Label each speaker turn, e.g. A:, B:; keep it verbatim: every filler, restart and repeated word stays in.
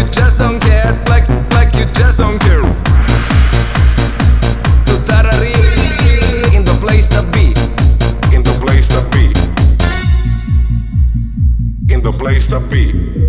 A: just don't care, like, like you just don't care. Tutarari in the place to be,
B: in the place to be, in the place to be.